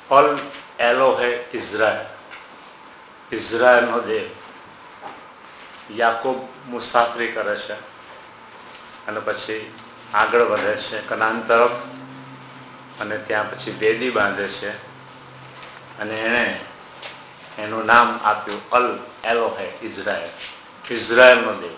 અલ એલોહે Israel, ઇઝરાયલનો દેવ. યાકૂબ મુસાફરી કરે છે અને પછી આગળ વધે છે કનાન તરફ, અને ત્યાં પછી વેદી બાંધે છે અને એણે એનું નામ આપ્યું અલ એલોહે ઇઝરાયલ, ઇઝરાયલનો દેવ.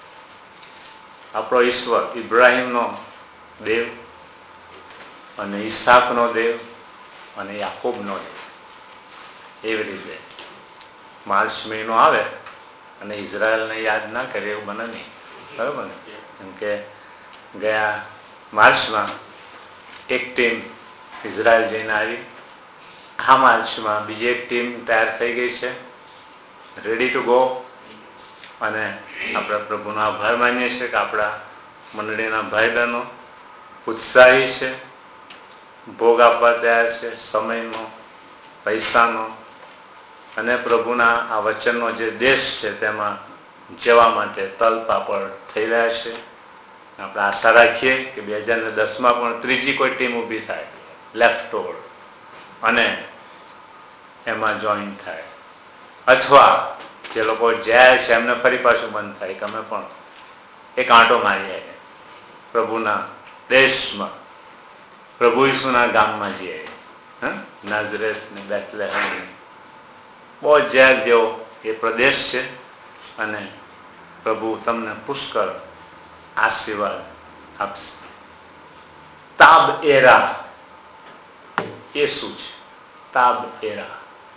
આપણો ઈશ્વર ઇબ્રાહિમનો દેવ અને ઈસાકનો દેવ અને યાકૂબનો દેવ. એવી રીતે માર્ચ મહિનો આવે અને ઇઝરાયલને યાદ ના કરે એવું બને નહીં, બરાબર ને? કેમ કે ગયા માર્ચમાં એક ટીમ ઇઝરાયલ જઈને આવી, આ માર્ચમાં બીજી એક ટીમ તૈયાર થઈ ગઈ છે, રેડી ટુ ગો. અને આપણે પ્રભુનો આભાર માનીએ છીએ કે આપણા મંડળીના ભાઈ બહેનો ઉત્સાહી છે, ભોગ આપવા તૈયાર છે, સમયનો, પૈસાનો, અને પ્રભુના આ વચનનો જે દેશ છે તેમાં જવા માટે તલપાપડ થઈ રહ્યા છે. આપણે આશા રાખીએ કે 2010માં પણ ત્રીજી કોઈ ટીમ ઊભી થાય લેફ્ટ ઓવર અને એમાં જોઈન થાય, અથવા જે લોકો જાય છે એમને ફરી પાછું મન થાય કે અમે પણ એક આંટો મારીએ પ્રભુના દેશમાં, પ્રભુ ઈસુના ગામમાં જઈએ, નાઝરેથ ને બેથલેહેમ. બહુ ઝેર જેવો એ પ્રદેશ છે અને પ્રભુ તમને પુષ્કળ આશીર્વાદ આપશે. તાબ એરા એ શું છે? તાબ એરા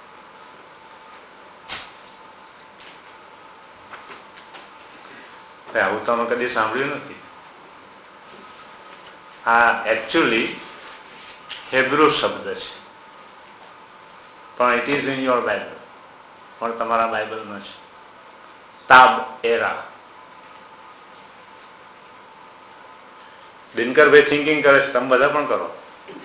આવું તમે કદી સાંભળ્યું નથી. આ એકચ્યુઅલી હેબ્રુ શબ્દ છે, પણ it is in your Bible, પણ તમારા બાઇબલમાં છે. તાબ એરા. દિનકરભાઈ થિંકિંગ કરે છે, તમે બધા પણ કરો.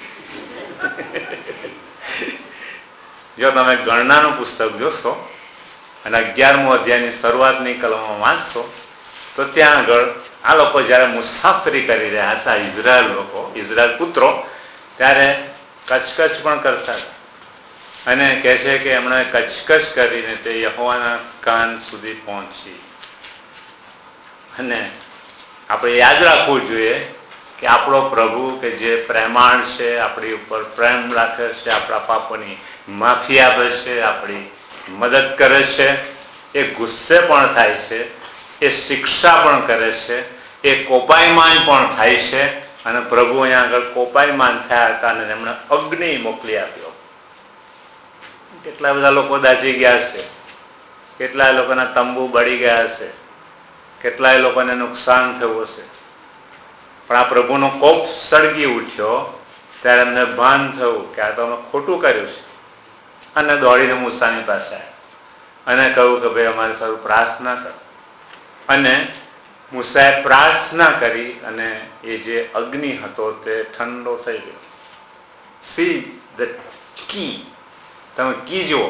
જો તમે ગણનાનું પુસ્તક જોશો અને 11મો અધ્યાયની શરૂઆતની કલમો વાંચશો તો ત્યાં આગળ આ લોકો જ્યારે મુસાફરી કરી રહ્યા હતા, ઇઝરાયલ લોકો, ઇઝરાયલ પુત્રો, ત્યારે કચકચ પણ કરતા હતા. અને કહે છે કે એમણે કચકચ કરીને તે યહોવાના કાન સુધી પહોંચી. અને આપણે યાદ રાખવું જોઈએ કે આપણો પ્રભુ કે જે પ્રેમાળ છે, આપણી ઉપર પ્રેમ રાખે છે, આપણા પાપોની માફી આપે છે, આપણી મદદ કરે છે, એ ગુસ્સે પણ થાય છે, એ શિક્ષા પણ કરે છે, એ કોપાયમાન પણ થાય છે. અને પ્રભુ અહીંયા આગળ કોપાયમાન થયા હતા અને એમણે અગ્નિ મોકલી આપ્યો. કેટલા બધા લોકો દાઝી ગયા છે, કેટલાય લોકોના તંબુ બળી ગયા છે, કેટલાય લોકોને નુકસાન થયું હશે. પણ આ પ્રભુનો કોપ સળગી ઉઠ્યો ત્યારે એમને ભાન થયું કે આ તો અમે ખોટું કર્યું છે, અને દોડીને મૂસાની પાસે આવ્યા અને કહ્યું કે ભાઈ અમારે સારું પ્રાર્થના કરો. અને મૂસાએ પ્રાર્થના કરી અને એ જે અગ્નિ હતો તે ઠંડો થઈ ગયો. સી ધ કી, તમે કી જુઓ.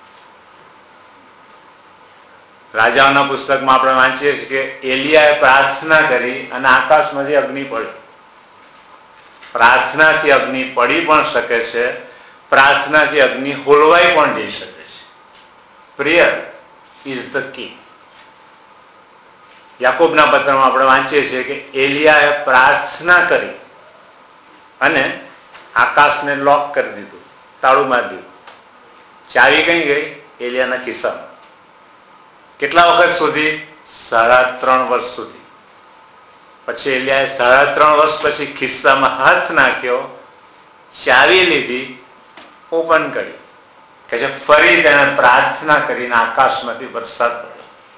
રાજાઓના પુસ્તકમાં આપણે વાંચીએ છીએ કે એલિયાએ પ્રાર્થના કરી અને આકાશમાંથી અગ્નિ પડી. પ્રાર્થનાથી અગ્નિ પડી પણ શકે છે, પ્રાર્થનાથી અગ્નિ હોલવાઈ પણ જઈ શકે છે. Prayer is the key. યાકૂબના પત્રમાં આપણે વાંચીએ છીએ કે એલિયાએ પ્રાર્થના કરી અને આકાશને લોક કરી દીધું, તાળું મારી દીધું. ચાવી કઈ ગઈ? એલિયાના ખિસ્સામાં. કેટલા વખત સુધી? 3.5 વર્ષ સુધી. પછી એલિયાએ 3.5 વર્ષ પછી ખિસ્સામાં હાથ નાખ્યો, ચાવી લીધી, ઓપન કરી કે જે ફરી તેને પ્રાર્થના કરીને આકાશમાંથી વરસાદ પડ્યો.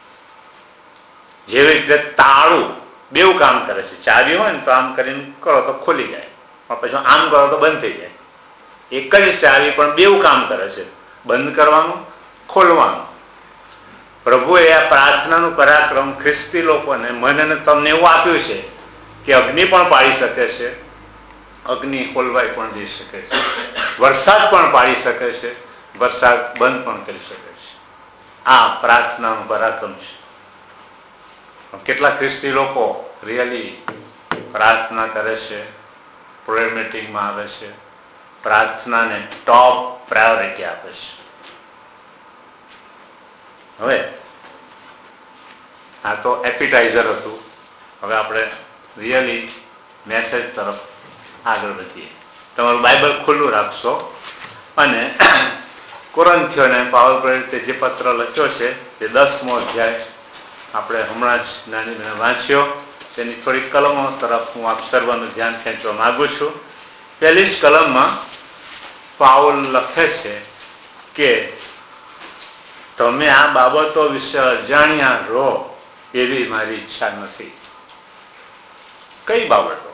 જેવી રીતે તાળું બેઉ કામ કરે છે. ચાવી હોય ને તો આમ કરીને કરો તો ખોલી જાય, પછી આમ કરો તો બંધ થઈ જાય. એક જ ચાવી પણ બેઉ કામ કરે છે, બંધ કરવાનું, ખોલવાનું. પ્રભુએ આ પ્રાર્થનાનું પરાક્રમ ખ્રિસ્તી લોકોને, મને અને તમને એવું આપ્યું છે કે અગ્નિ પણ પાડી શકે છે, અગ્નિ ખોલવાઈ પણ જઈ શકે છે, વરસાદ પણ પાડી શકે છે, વરસાદ બંધ પણ કરી શકે છે. આ પ્રાર્થનાનું પરાક્રમ છે. કેટલા ખ્રિસ્તી લોકો રિયલી પ્રાર્થના કરે છે, પ્રેયર મીટિંગમાં આવે છે, પ્રાર્થનાને ટોપ પ્રાયોરિટી આપે છે. હવે આ તો એપિટાઇઝર હતું. હવે આપણે રિયલી મેસેજ તરફ આગળ વધીએ. તમારું બાઇબલ ખુલ્લું રાખશો અને કોરિન્થીયોને પાવલ પ્રેરિતે જે પત્ર લખ્યો છે તે 10મો અધ્યાય આપણે હમણાં જ નાની વાંચ્યો. તેની થોડી કલમો તરફ હું આપ સર્વનું ધ્યાન ખેંચવા માગું છું. પહેલી જ કલમમાં પાઉલ લખે છે કે તમે આ બાબતો વિશે અજાણ્યા રહો એવી મારી ઈચ્છા નથી. કઈ બાબતો?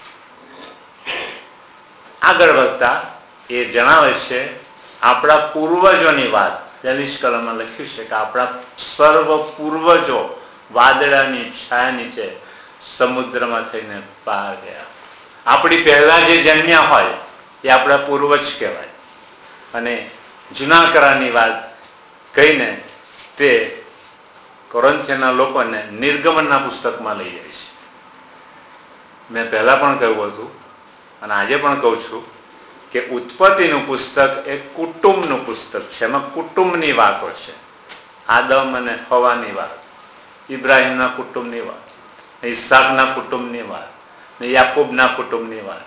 આગળ વધતા એ જણાવે છે આપણા પૂર્વજોની વાત. પહેલી જ કલમમાં લખ્યું છે કે આપણા સર્વ પૂર્વજો વાદળાની છાયા નીચે સમુદ્રમાં થઈને પાર ગયા. આપણી પહેલા જે જન્મ્યા હોય એ આપણા પૂર્વજ કહેવાય. અને જૂના કરારની વાત કહીને તે કોરિન્થીયના લોકોને નિર્ગમનના પુસ્તકમાં લઈ જાય છે. મેં પહેલા પણ કહ્યું હતું અને આજે પણ કહું છું કે ઉત્પત્તિનું પુસ્તક એ કુટુંબનું પુસ્તક છે. એમાં કુટુંબની વાતો છે. આદમ અને હવાની વાત, ઇબ્રાહિમના કુટુંબની વાત, ઈસાકના કુટુંબની વાત, યાકૂબના કુટુંબની વાત,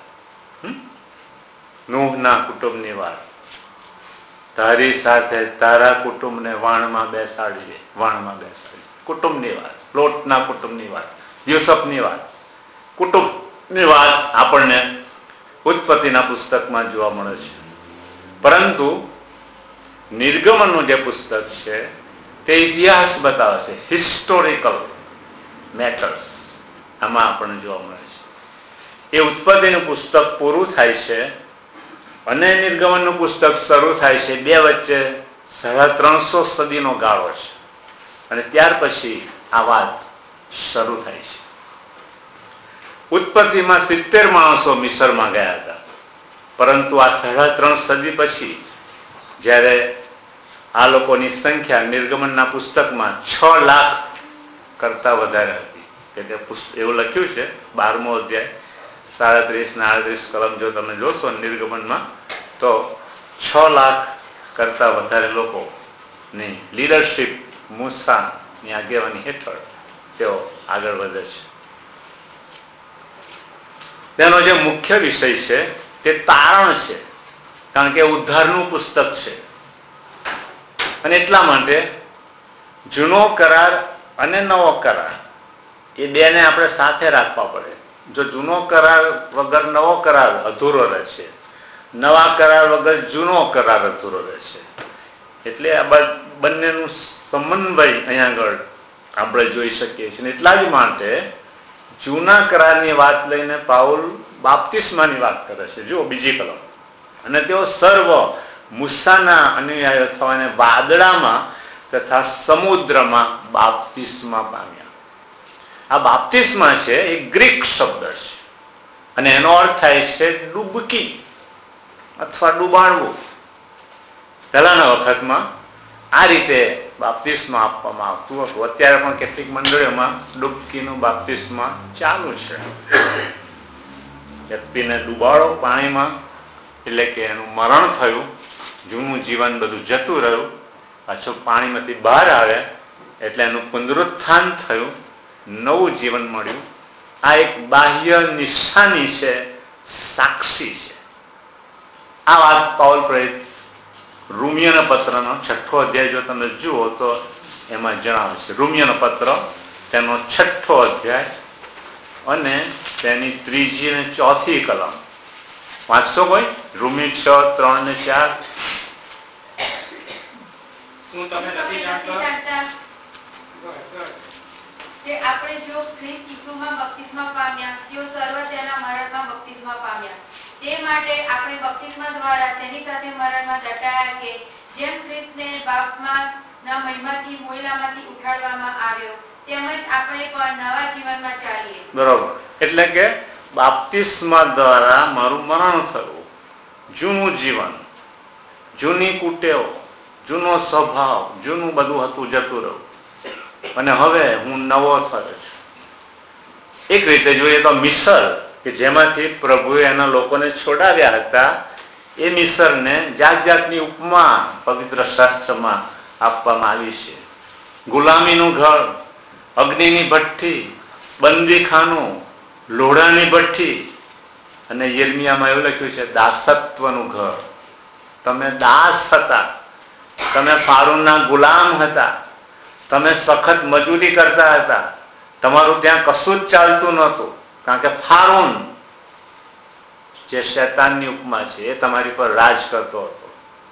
નૂહના કુટુંબની વાત. તારી સાથે તારા કુટુંબને વાણમાં બેસાડીએ, કુટુંબની વાત. લોટના કુટુંબની વાત, યુસુફની વાત, કુટુંબની વાત આપણને ઉત્પત્તિના પુસ્તકમાં જોવા મળે છે. પરંતુ નિર્ગમનનું જે પુસ્તક છે તે ઇતિહાસ બતાવે છે, હિસ્ટોરિકલ મેટર્સ આમાં આપણને જોવા મળે છે. એ ઉત્પત્તિનું પુસ્તક પૂરું થાય છે અને નિર્ગમનનું પુસ્તક શરૂ થાય છે. બે વચ્ચે 350 સદીનો ગાળો છે અને ત્યાર પછી આ વાત શરૂ થાય છે. ઉત્પત્તિમાં 70 માણસો મિસરમાં ગયા હતા, પરંતુ આ 3.5 સદી પછી જ્યારે આ લોકોની સંખ્યા નિર્ગમનના પુસ્તકમાં 6 લાખ કરતા વધારે હતી. એટલે એવું લખ્યું છે 12મો અધ્યાય 37 ને 38 કલમ જો તમે જોશો નિર્ગમનમાં તો 6 લાખ કરતા વધારે લોકોની લીડરશીપ મૂસાની આગેવાની હેઠળ તેઓ આગળ વધે છે. તેનો જે મુખ્ય વિષય છે તે તારણ છે, કારણ કે ઉદ્ધારનું પુસ્તક છે. અને એટલા માટે જૂનો કરાર અને નવો કરાર એ બેને આપણે સાથે રાખવા પડે. જો જૂનો કરાર વગર નવો કરાર અધૂરો રહેશે, નવા કરાર વગર જૂનો કરાર અધૂરો રહેશે. એટલે આ બંનેનું સમન્વય અહીંયા આગળ આપણે જોઈ શકીએ છીએ. એટલા જ માટે જૂના કરારની વાત લઈને પાઉલ બાપ્તિસ્માની વાત કરે છે. જુઓ બીજી કલમ. અને તેઓ સર્વ મૂસાના અનુયાયીઓ થવાને વાદળામાં તથા સમુદ્રમાં બાપ્તિસ્મા પામ્યા. આ બાપ્તિસ્મા છે એ ગ્રીક શબ્દ છે અને એનો અર્થ થાય છે ડૂબકી અથવા ડૂબાડવું. પહેલાના વખતમાં આ રીતે બાપ્તિસ્મા આપવામાં આવતું હતું. અત્યારે પણ કેટલીક મંડળીઓમાં ડૂબકીનું બાપ્તિસ્મા ચાલુ છે. વ્યક્તિને ડૂબાડો પાણીમાં એટલે કે એનું મરણ થયું, જૂનું જીવન બધું જતું રહ્યું, પાછું પાણીમાંથી બહાર આવે એટલે એનું પુનરુત્થાન થયું, નવું જીવન મળ્યું. આ એક બાહ્ય નિશાની છે, સાક્ષી છે. આ વાત પાઉલ પ્રેરિત રોમિયોના પત્રનો 6થો અધ્યાય જો તમે જુઓ તો એમાં જણાવે છે. રોમિયોનો પત્ર તેનો 6થો અધ્યાય અને તેની 3જી અને 4થી કલમ વાંચશો કોઈ? રોમી 6, 3 ને 4. શું તમે નથી જાણતા કે આપણે જો ખ્રિસ્ત ઈસુમાં બપ્તિસ્મા પામ્યા, તેઓ સર્વ તેના મરણમાં બપ્તિસ્મા પામ્યા. તે માટે આપણે બપ્તિસ્મા દ્વારા તેની સાથે મરણમાં દટાયા કે જેમ ખ્રિસ્તને બાપમાં ના મહિમાથી મોયલામાંથી ઉઠાડવામાં આવ્યો, તેમજ આપણે પણ નવા જીવનમાં ચાલીએ. બરોબર. એટલે કે બાપ્તિસ્મા દ્વારા મારું મરણ થયું, જૂનું જીવન, જૂની કુટેવો, જૂનો સ્વભાવ, જૂનું બધું હતું જતું રહ્યું અને હવે હું નવો થયો છું. એક રીતે જોઈએ તો મિસર કે જેમાંથી પ્રભુએ એના લોકોને છોડાવ્યા હતા એ મિસરને જાત જાતની ઉપમા પવિત્ર શાસ્ત્રમાં આપવામાં આવી છે. ગુલામીનું ઘર, અગ્નિની ભઠ્ઠી, બંદીખાનું, લોઢાની ભઠ્ઠી, અને યિર્મયામાં એવું લખ્યું છે દાસત્વનું ઘર. તમે દાસ હતા, તમે ફારૂનના ગુલામ હતા, તમે સખત મજૂરી કરતા હતા, તમારું ત્યાં કશું જ ચાલતું નહોતું, કારણ કે ફારૂન જે શૈતાનની ઉપમા છે એ તમારી પર રાજ કરતો હતો.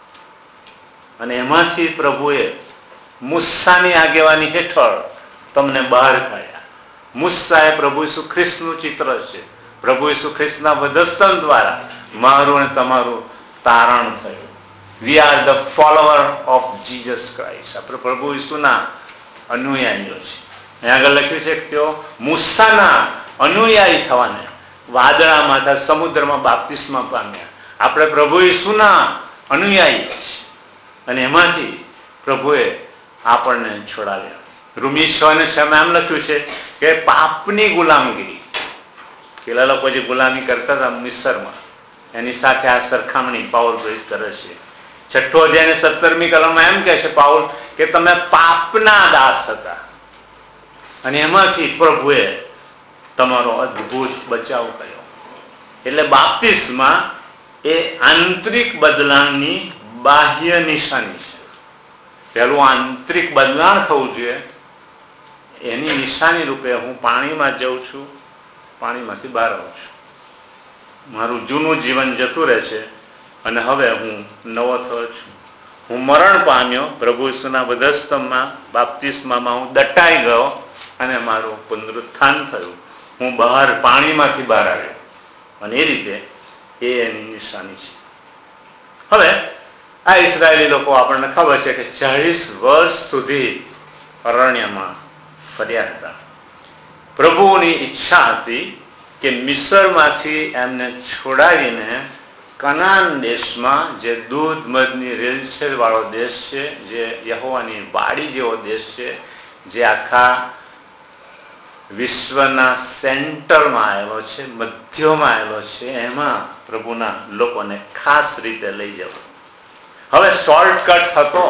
અને એમાંથી પ્રભુએ મૂસાની આગેવાની હેઠળ તમને બહાર કાઢ્યા. મૂસા એ પ્રભુ ઈસુ ખ્રિસ્તનું ચિત્ર છે. પ્રભુ ઈસુ ખ્રિસ્તના વધસ્તંભ દ્વારા મારું અને તમારું તારણ થયું. We are the follower of Jesus Christ. આપણે પ્રભુ ઈસુના અનુયાયીઓ છે. અહીંયા આગળ લખ્યું છે કે તેઓ મૂસાના અનુયાયી થવાને વાદળામાં સમુદ્રમાં બાપ્તિસ્મા પામ્યા. આપણે પ્રભુ ઈસુના અનુયાયી છીએ અને એમાંથી પ્રભુએ આપણને છોડાવ્યા. રૂમી 6:6 એમ લખ્યું છે કે પાપની ગુલામગીરી, પેલા લોકો જે ગુલામી કરતા હતા મિસરમાં, એની સાથે આ સરખામણી પાઉલ કરે છે. 6 અધ્યાય 17મી કલમમાં એમ કહે છે પાઉલ કે તમે પાપના દાસ હતા અને એમાંથી પ્રભુએ તમારો અદ્ભુત બચાવ કર્યો. એટલે બાપ્તિસ્મા એ આંતરિક બદલાણની બાહ્ય નિશાની છે. પહેલું આંતરિક બદલાણ થવું જોઈએ, એની નિશાની રૂપે હું પાણીમાં જઉં છું, પાણીમાંથી બહાર આવું છું. મારું જૂનું જીવન જતું રહે છે અને હવે હું નવો થયો છું. હું મરણ પામ્યો, પ્રભુ ઈસુના વધસ્તંભમાં બાપ્તિસ્મામાં હું દટાઈ ગયો અને મારું પુનરુત્થાન થયું. હું બહાર પાણીમાંથી બહાર આવ્યો અને એ રીતે એ એની નિશાની છે. હવે આ ઇઝરાયેલી લોકો આપણને ખબર છે કે 40 વર્ષ સુધી અરણ્યમાં ફર્યા હતા. પ્રભુની ઈચ્છા હતી કે મિસરમાંથી એમને છોડાવીને કનાન દેશમાં, જે દૂધ મધની રેલછેલ વાળો દેશ છે, જે યહોવાની વાડી જેવો દેશ છે, જે આખા વિશ્વના સેન્ટરમાં આવેલો છે, મધ્યમાં આવેલો છે, એમાં પ્રભુના લોકોને ખાસ રીતે લઈ જવો. હવે શોર્ટકટ હતો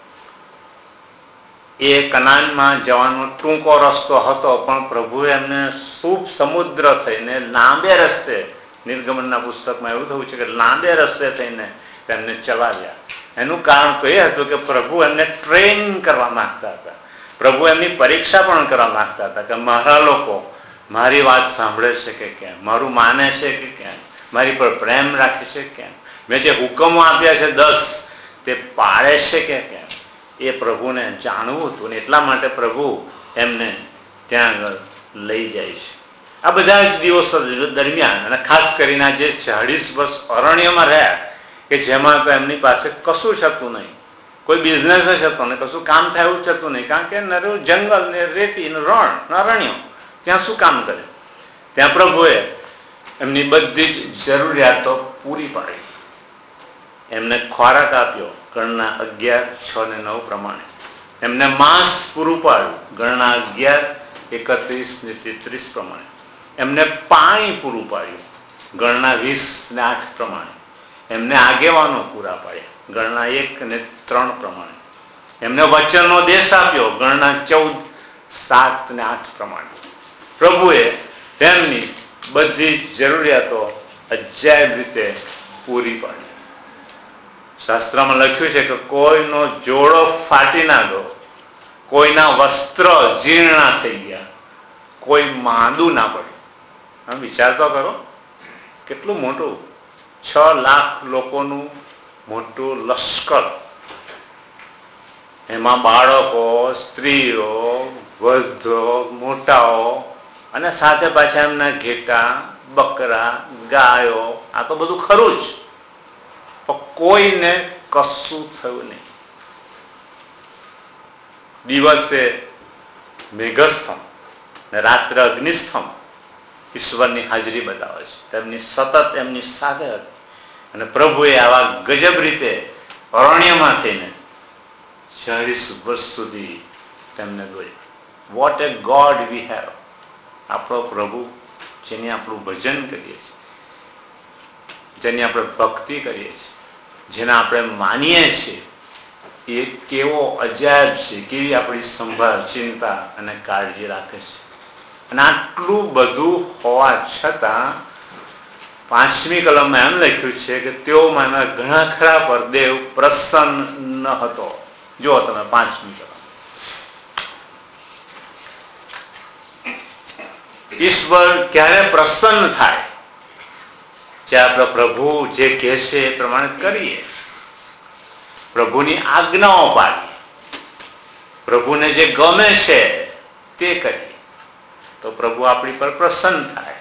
એ કનાનમાં જવાનો ટૂંકો રસ્તો હતો, પણ પ્રભુએ એમને શુભ સમુદ્ર થઈને લાંબે રસ્તે, નિર્ગમનના પુસ્તકમાં એવું થયું છે કે લાંબે રસ્તે થઈને તેમને ચલાવ્યા. એનું કારણ તો એ હતું કે પ્રભુ એમને ટ્રેન કરવા માંગતા હતા. પ્રભુ એમની પરીક્ષા પણ કરવા માંગતા હતા કે મારા લોકો મારી વાત સાંભળે છે કે કેમ, મારું માને છે કે કેમ, મારી પર પ્રેમ રાખે છે કેમ, મેં જે હુકમો આપ્યા છે 10 તે પાળે છે કે કેમ, એ પ્રભુને જાણવું હતું. ને એટલા માટે પ્રભુ એમને ત્યાં આગળ લઈ જાય છે. આ બધા જ દિવસો દરમિયાન, અને ખાસ કરીને જે 40 વર્ષ અરણ્યમાં રહ્યા કે જેમાં તો એમની પાસે કશું જ હતું નહીં, કોઈ બિઝનેસ જ હતો ને કશું કામ થાય એવું જ હતું નહીં, કારણ કે નરું જંગલ ને રેતી ને રણ અરણ્યો, ત્યાં શું કામ કરે. ત્યાં પ્રભુએ એમની બધી જ જરૂરિયાતો પૂરી પાડી. એમને ખોરાક આપ્યો ગણના 11, 6 ને 9 પ્રમાણે. એમને માંસ પૂરું પાડ્યું ગણના 11, 31 ને 33 પ્રમાણે. એમને પાણી પૂરું પાડ્યું ગણના 20 ને 8 પ્રમાણે. એમને આગેવાનો પૂરા પાડ્યા ગણના 1 ને 3 પ્રમાણે. એમને વચનનો દેશ આપ્યો ગણના 14, 7 ને 8 પ્રમાણે. પ્રભુએ તેમની બધી જરૂરિયાતો અજાયબ રીતે પૂરી પાડી. શાસ્ત્રમાં લખ્યું છે કે કોઈનો જોડો ફાટી ના ગયો, કોઈના વસ્ત્ર જીર્ણા થઈ ગયા, કોઈ માંદું ના પડ્યું. આમ વિચાર તો કરો, કેટલું મોટું 6 લાખ લોકોનું મોટું લશ્કર, એમાં બાળકો, સ્ત્રીઓ, વૃદ્ધો, મોટાઓ, અને સાથે પાછા એમના ઘેટા, બકરા, ગાયો, આ તો બધું ખરું જ, પણ કોઈને કશું થયું નહીં. દિવસે મેઘસ્તંભ ને રાત્રે અગ્નિસ્તંભ ઈશ્વરની હાજરી બતાવે છે. તેમની સતત એમની સાથે હતી અને પ્રભુએ આવા ગજબ રીતે અરણ્યમાં થઈને 40 વર્ષ સુધી તેમને દોર્યા. What a God we have. આપણો પ્રભુ જેને આપણું ભજન કરીએ છીએ. તેની આપણે ભક્તિ કરીએ છીએ, જેને આપણે માનીએ છીએ, એ કેવો અજાયબ છે, કેવી આપણી સંભાળ, ચિંતા અને કાળજી રાખે છે. અને આટલું બધું હોવા છતાં 5મી કલમમાં એમ લખ્યું છે કે તેઓમાંના ઘણા ખરા પર દેવ પ્રસન્ન ન હતો. જો તમે 5મી કલમ, ઈશ્વર ક્યારે પ્રસન્ન થાય? જે આપણે પ્રભુ જે કહે છે એ પ્રમાણે કરીએ, પ્રભુની આજ્ઞાઓ પાડીએ, પ્રભુને જે ગમે છે તે કરીએ, તો પ્રભુ આપણી પર પ્રસન્ન થાય.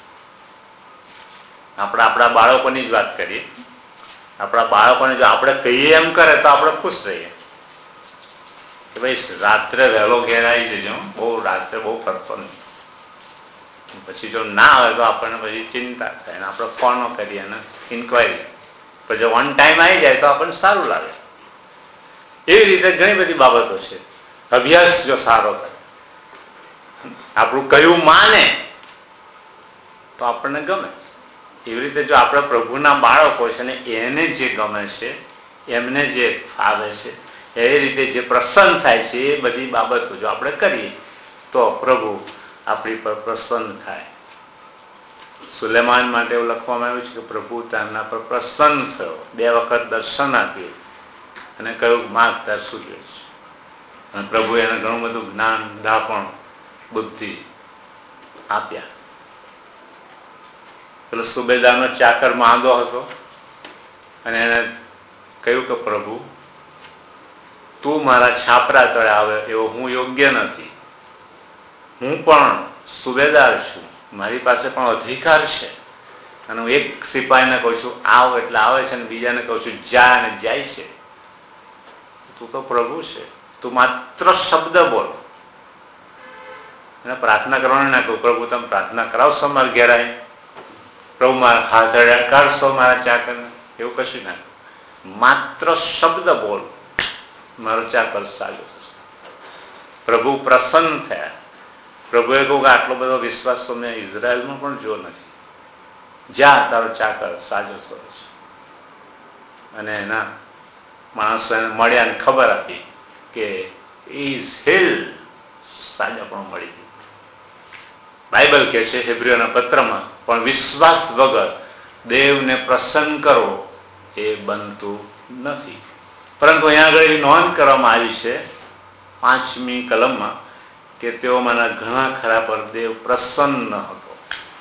આપણે આપણા બાળકોની જ વાત કરીએ. આપણા બાળકોને જો આપણે કહીએ એમ કરે તો આપણે ખુશ રહીએ કે ભાઈ રાત્રે વહેલો ઘેર આવી જજો, બહુ રાત્રે બહુ ફરતો નહીં. પછી જો ના આવે તો આપણને પછી ચિંતા થાય, આપણે ફોનો કરીએ અને ઇન્ક્વાયરી. પણ જો ઓન ટાઈમ આવી જાય તો આપણને સારું લાગે. એવી રીતે ઘણી બધી બાબતો છે. અભ્યાસ જો સારો કરે, આપણું કયું માને તો આપણને ગમે. એવી રીતે જો આપણે પ્રભુના બાળકો છે ને એને જે ગમે છે, એમને જે ફાવે છે, એ રીતે જે પ્રસન્ન થાય છે, એ બધી બાબતો જો આપણે કરીએ તો પ્રભુ આપણી પર પ્રસન્ન થાય. સુલેમાન માટે એવું લખવામાં આવ્યું છે કે પ્રભુ તેમના પર પ્રસન્ન થયો, 2 વખત દર્શન આપ્યું અને કહ્યું માગ તાર શું જોઈએ છે. અને પ્રભુ એને ઘણું બધું જ્ઞાન, દાપણ, બુદ્ધિ આપ્યા. પેલો સુબેદારનો ચાકર માંદો હતો અને એને કહ્યું કે પ્રભુ તું મારા છાપરા તળે આવે એવો હું યોગ્ય નથી. હું પણ સુબેદાર છું, મારી પાસે પણ અધિકાર છે, અને હું એક સિપાહીને કહું છું આવ એટલે આવે છે, અને બીજાને કહું છું જા અને જાય છે. તું તો પ્રભુ છે, તું માત્ર શબ્દ બોલ. અને પ્રાર્થના કરવાનું ના કહું પ્રભુ તમે પ્રાર્થના કરાવશો મારા ઘેર આવીને, પ્રભુ મારા હાથ અડ્યા કાઢશો મારા ચાકરને, એવું કશું ના. માત્ર શબ્દ બોલ, મારો ચાકર સાજો થશે. પ્રભુ પ્રસન્ન થયા. પ્રભુએ કહ્યું કે આટલો બધો વિશ્વાસ તો મેં ઇઝરાયલમાં પણ જો નથી. જા તારો ચાકર સાજો થયો છે. અને એના માણસો એને મળ્યા અને ખબર આપી કે ઇઝ હિલ સાજા પણ મળી ગયું. બાઇબલ કહે છે હેબ્રીઓના પત્રમાં પણ વિશ્વાસ વગર દેવને પ્રસન્ન કરવો એ બનતું નથી. પરંતુ અહીંયા આગળ એવી નોંધ કરવામાં આવી છે 5મી કલમમાં કે તેઓમાંના ઘણા ખરા પર દેવ પ્રસન્ન હતો.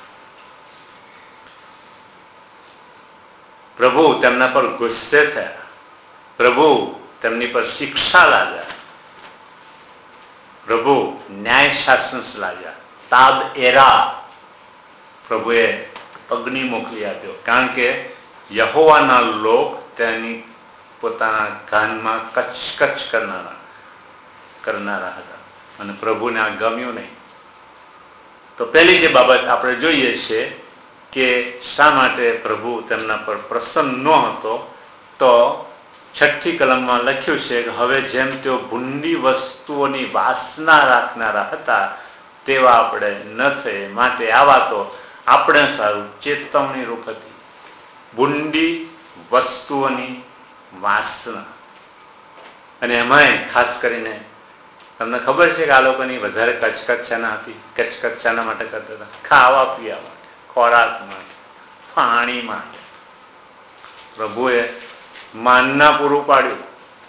પ્રભુ તેમના પર ગુસ્સે થયા, પ્રભુ તેમની પર શિક્ષા લાગ્યા, પ્રભુ ન્યાય શાસન લાગ્યા. તાબ એરા, પ્રભુએ અગ્નિ મોકલી આપ્યો, કારણ કે યહોવાના લોક તેની પોતાના કાનમાં કચકચ કરનારા હતા, અને પ્રભુને આ ગમ્યું નહીં. તો પહેલી જે બાબત આપણે જોઈએ છે કે શા માટે પ્રભુ તેમના પર પ્રસન્ન ન હતો, તો 6ઠી કલમમાં લખ્યું છે કે હવે જેમ તેઓ ભૂંડી વસ્તુઓની વાસના રાખનારા હતા તેવા આપણે ન થઈએ, માટે આ વાતો આપણે સારું ચેતવણી રૂપ હતી. ભૂંડી વસ્તુઓની વાસના, અને એમાંય ખાસ કરીને તમને ખબર છે કે આ લોકોની વધારે કચકચ શાના હતી? કચકચ શાના માટે કરતા હતા? ખાવા પીવા માટે, ખોરાક માટે, પાણી માટે. પ્રભુએ માનના પૂરું પાડ્યું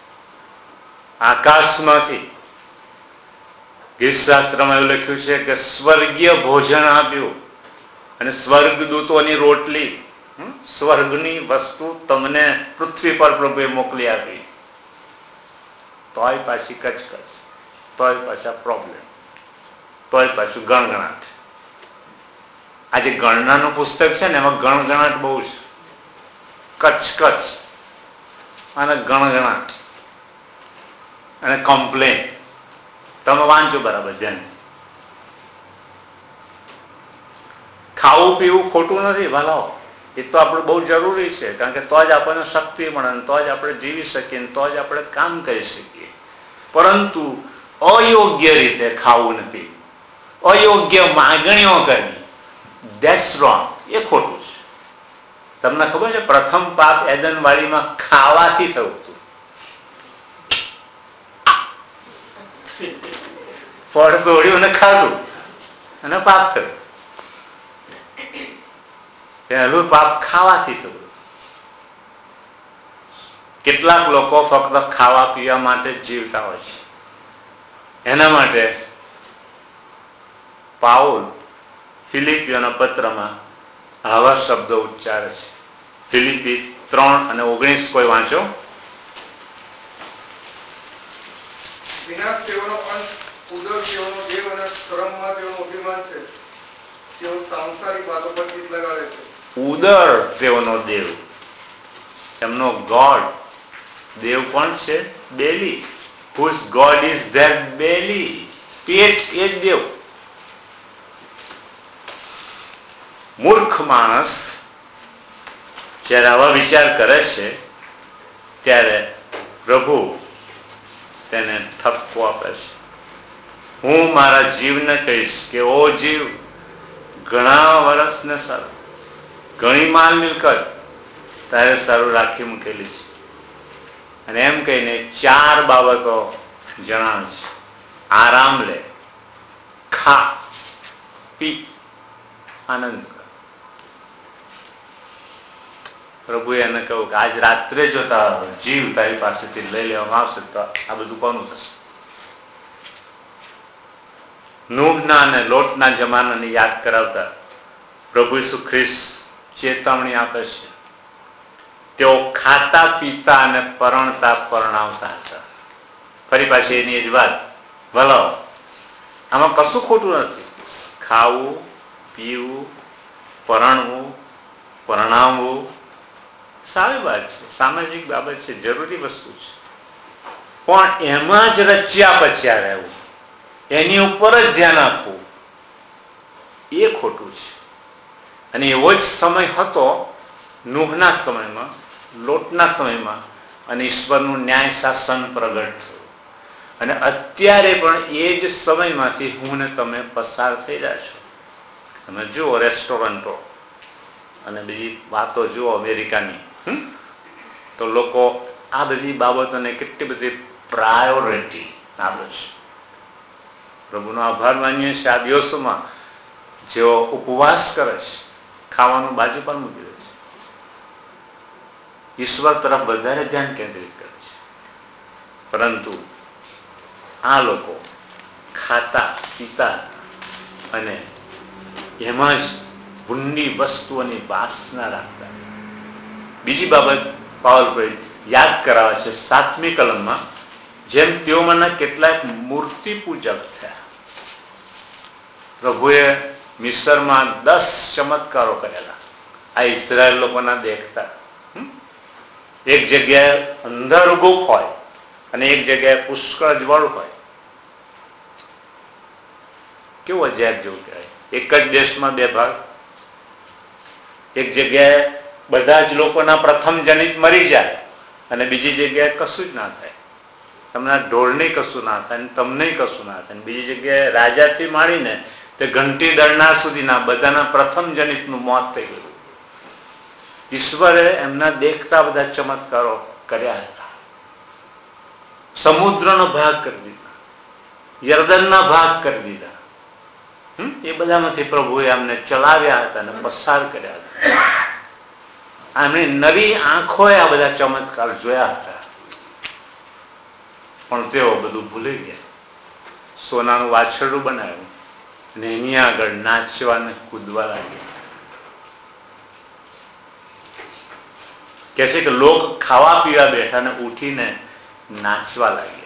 આકાશમાંથી. ગીતશાસ્ત્રમાં એવું લખ્યું છે કે સ્વર્ગીય ભોજન આપ્યું, અને સ્વર્ગદૂતોની રોટલી, સ્વર્ગની વસ્તુ તમને પૃથ્વી પર પ્રભુએ મોકલી આપી. તોય પાછી કચકચ, તોય પાછા પ્રોબ્લેમ, તોય પાછું ગણગણાટ. આ જે ગણનાનું પુસ્તક છે ને એમાં ગણગણાટ બહુ છે. કચકચ અને ગણગણાટ અને કમ્પ્લેન. તમે વાંચો બરાબર ધ્યાન. ખાવું પીવું ખોટું નથી ભલાઓ, એ તો આપણે બહુ જરૂરી છે, કારણ કે તો જ આપણને શક્તિ મળે, તો જ આપણે જીવી શકીએ, તો જ આપણે કામ કરી શકીએ. પરંતુ અયોગ્ય રીતે ખાવું નથી, અયોગ્ય માગણીઓ કરવી, ધેટ્સ રોંગ, એ ખોટું છે. તમને ખબર છે પ્રથમ પાપ એદન વાડીમાં ખાવાથી થયું હતું. ફળ તોડ્યું ને ખાધું અને પાપ થયું. પહેલું પાપ ખાવાથી થયું. કેટલાક લોકો ફક્ત ખાવા પીવા માટે જીવતા હોય છે. એના માટે પાઉલ ફિલિપીઓના પત્રમાં આવા શબ્દો ઉચ્ચારે છે. ફિલિપી 3:19 કોઈ વાંચો. વિનાશ તેઓનો અંત, ઉદર તેઓનો દેવ અને શ્રમમાં તેઓનું અભિમાન છે. તેઓ સાંસારિક વાતો પર ચિત્ત લગાડે છે. ઉદર તેઓનો દેવ, એમનો ગોડ. દેવ કોણ છે? બેલી. whose god is their belly. પેટ એ જ દેવ. મૂર્ખ માણસ જ્યારે આવા વિચાર કરે છે ત્યારે પ્રભુ તેને ઠપકો આપે છે. હું મારા જીવને કહીશ કે ઓ જીવ, ઘણા વર્ષને સારું, ઘણી માલ મિલકત તારે સારું રાખી મૂકેલી છે. અને એમ કહીને 4 બાબતો જણાવે છે. આરામ લે, ખા, પી, આનંદ કર. પ્રભુએ એને કહ્યું કે આજ રાત્રે જો તારો જીવ તારી પાસેથી લઈ લેવામાં આવશે તો આ બધું કોનું થશે? નૂહના અને લોટના જમાનાને યાદ કરાવતા પ્રભુ ઈસુ ખ્રિસ્ત ચેતવણી આપે છે. તેઓ ખાતા પીતા અને પરણતા પરણાવતા હતા. ફરી પાછી એની જ વાત. ભલો આમાં કશું ખોટું નથી. ખાવું, પીવું, પરણવું, પરણાવવું સારી વાત છે, સામાજિક બાબત છે, જરૂરી વસ્તુ છે. પણ એમાં જ રચ્યા પચ્યા રહેવું, એની ઉપર જ ધ્યાન આપવું, એ ખોટું છે. અને એવો જ સમય હતો નૂહના સમયમાં, લોટના સમયમાં, અને ઈશ્વરનું ન્યાય શાસન પ્રગટ થયું. અને અત્યારે પણ એ જ સમયમાંથી હું ને તમે પસાર થઈ રહ્યા છો. તમે જુઓ રેસ્ટોરન્ટો અને બીજી વાતો જુઓ અમેરિકાની, તો લોકો આ બધી બાબતોને કેટલી બધી પ્રાયોરિટી આપે છે. પ્રભુનો આભાર માનીએ છીએ. આ દિવસોમાં જેઓ ઉપવાસ કરે છે, ખાવાનું બાજુ પર મૂકી દે છે, ઈશ્વર તરફ વધારે ધ્યાન કેન્દ્રિત કરે છે. પરંતુ આ લોકો ખાતા પીતા અને એમાં જ ભૂંડી વસ્તુઓની વાસના રાખતા. બીજી બાબત પાવલ યાદ કરાવે છે 7મી કલમમાં, જેમ તેઓમાંના કેટલાક મૂર્તિ પૂજક થયા. પ્રભુએ મિસરમાં 10 ચમત્કારો કરેલા આ ઇઝરાયલ લોકોના દેખતા. એક જગ્યાએ અંધારું ગુફ હોય અને એક જગ્યાએ પુષ્કળ જળ હોય. કેવું અજાયબ જેવું કહેવાય. એક જ દેશમાં 2 ભાગ. એક જગ્યાએ બધા જ લોકોના પ્રથમ જનિત મરી જાય અને બીજી જગ્યાએ કશું જ ના થાય. તમને ઢોળને કશું ના થાય, તમને કશું ના થાય. બીજી જગ્યાએ રાજાથી માંડીને તે ઘંટી દળનાર સુધીના બધાના પ્રથમ જનિતનું મોત થઈ ગયું. ઈશ્વરે એમના દેખતા બધા ચમત્કારો કર્યા હતા. સમુદ્રનો ભાગ કરી દીધા, યર્દનના ભાગ કરી દીધા. એ બધામાંથી પ્રભુએ અમને ચલાવ્યા હતા અને પસાર કર્યા હતા. એમની નવી આંખોએ આ બધા ચમત્કાર જોયા હતા. પણ તેઓ બધું ભૂલી ગયા. સોનાનું વાછરડું બનાવ્યું અને એની આગળ નાચવા અને કૂદવા લાગ્યા. કે છે કે લોક ખાવા પીવા બેઠા ને ઉઠીને નાચવા લાગ્યા.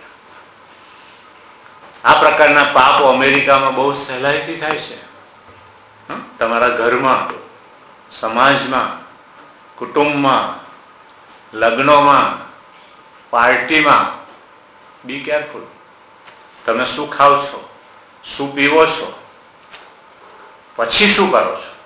આ પ્રકારના પાપો અમેરિકામાં બહુ સહેલાઈથી થાય છે. તમારા ઘરમાં, સમાજમાં, કુટુંબમાં, લગ્નોમાં, પાર્ટીમાં. Be careful. તમે શું ખાઓ છો, શું પીવો છો, પછી શું કરો છો?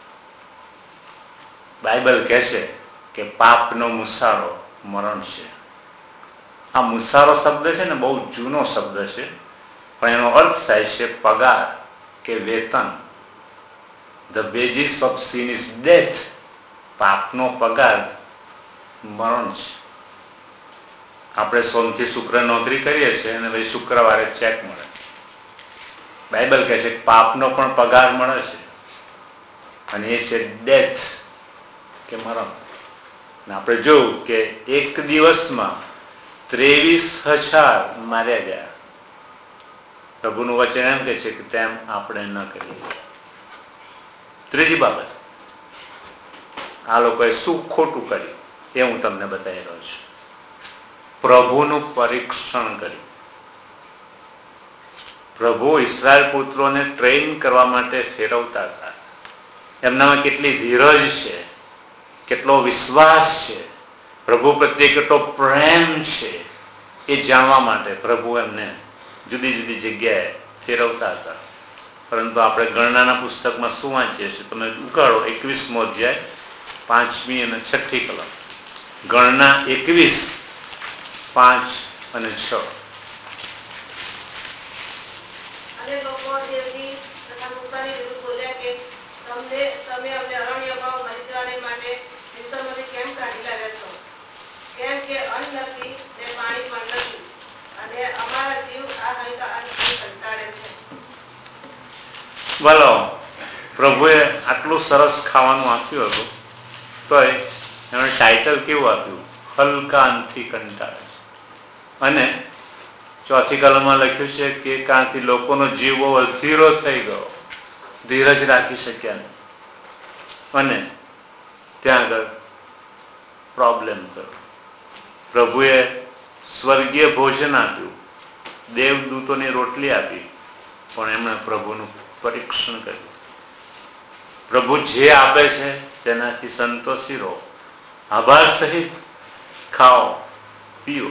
બાઇબલ કહે છે કે પાપનો મુસારો મરણ છે. આ મુસારો શબ્દ છે ને બહુ જૂનો શબ્દ છે, પણ એનો અર્થ થાય છે પગાર કે વેતન. The wages of sin is death. પાપનો પગાર મરણ છે. આપણે સોમથી શુક્ર નોકરી કરીએ છીએ અને પછી શુક્રવારે ચેક મળે. બાઇબલ કહે છે કે પાપનો પણ પગાર મળે છે અને એ છે ડેથ, કે મરણ. આપણે જોયું કે એક દિવસમાં 23,000 માર્યા ગયા. પ્રભુનું વચન એમ કે છે કે તેમ આપણે ન કરીએ. ત્રીજી બાબત, આ લોકોએ શું ખોટું કર્યું એ હું તમને બતાવી રહ્યો છું. પ્રભુનું પરીક્ષણ કર્યું. પ્રભુ ઇસ્રાયેલ પુત્રોને ટ્રેન કરવા માટે ફેરવતા હતા. એમનામાં કેટલી ધીરજ છે, કેટલો વિશ્વાસ છે, પ્રભુ પ્રત્યે કેટલો પ્રેમ છે, એ જાણવા માટે પ્રભુ એમને જુદી જુદી જગ્યાએ ફેરવતા હતા. પરંતુ આપણે ગણનાના પુસ્તકમાં શું વાંચીએ છીએ? તમે ઉકાળો 21મો અધ્યાય 5મી અને 6ઠી કલમ. ગણના 21, 5 અને 6. અને લોકો દેવની તથા મૂસાની વિરુદ્ધ બોલ્યા કે તમે અમને અરણ્યમાં મરી જવાને માટે મિસ્રમાંથી કેમ કાઢી લાવ્યા છો? કેમ કે અન્ન નથી ને પાણી પણ નથી, અને અમારા જીવ આ હાનિકારકથી કંટાળે છે. બોલો, પ્રભુએ આટલું સરસ ખાવાનું આપ્યું હતું તોય એમણે ટાઇટલ કેવું આપ્યું? હલકા અન્નથી કંટાળે છે. અને 4ઠી કલમમાં લખ્યું છે કે કારણથી લોકોનો જીવ બહુ અધીરો થઈ ગયો, ધીરજ રાખી શક્યા નહીં, અને ત્યાં આગળ પ્રોબ્લેમ થયો. પ્રભુએ સ્વર્ગીય ભોજન આપ્યું, દેવદૂતોની રોટલી આપી, પણ એમણે પ્રભુનું પરીક્ષણ કર્યું. પ્રભુ જે આપે છે તેનાથી સંતોષી રહો, આભાર સહિત ખાઓ, પીઓ.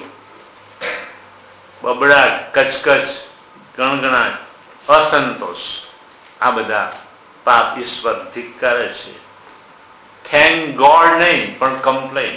બબડાટ, કચકચ, ગણગણાટ, અસંતોષ, આ બધા પાપ ઈશ્વર ધિક્કારે છે. થેન્ક ગોડ નહીં, પણ કમ્પ્લેન.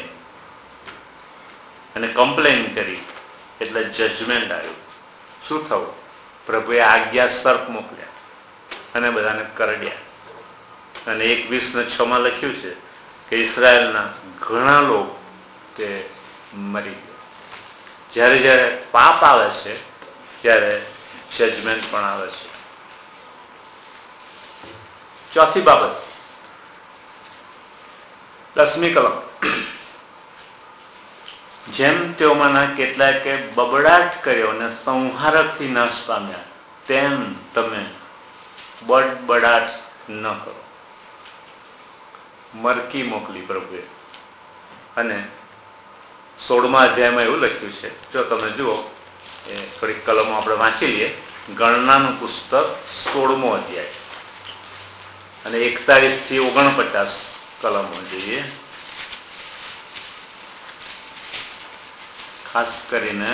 અને કમ્પ્લેન કરી એટલે જજમેન્ટ આવ્યું. શું થયું? પ્રભુએ આજ્ઞા સર્પ મોકલ્યા અને બધાને કરડ્યા. અને 21:6 લખ્યું છે કે ઇસરાયેલના ઘણા લોકો તે મરી ગયા. જ્યારે જ્યારે પાપ આવે છે ત્યારે જજમેન્ટ પણ આવે છે. ચોથી બાબત, 10મી કલમ. જેમ તેઓમાંના કેટલાકે બબડાટ કર્યો અને સંહારકથી નાશ પામ્યા, તેમ તમે બડબડાટ ન કરો. મરકી મોકલી પ્રભુએ. અને 16મા અધ્યાયમાં એવું લખ્યું છે, જો તમે જુઓ, એ થોડીક કલમો આપણે વાંચી લઈએ. ગણનાનું પુસ્તક 16મો અધ્યાય અને 41 થી 49 કલમો જોઈએ. ખાસ કરીને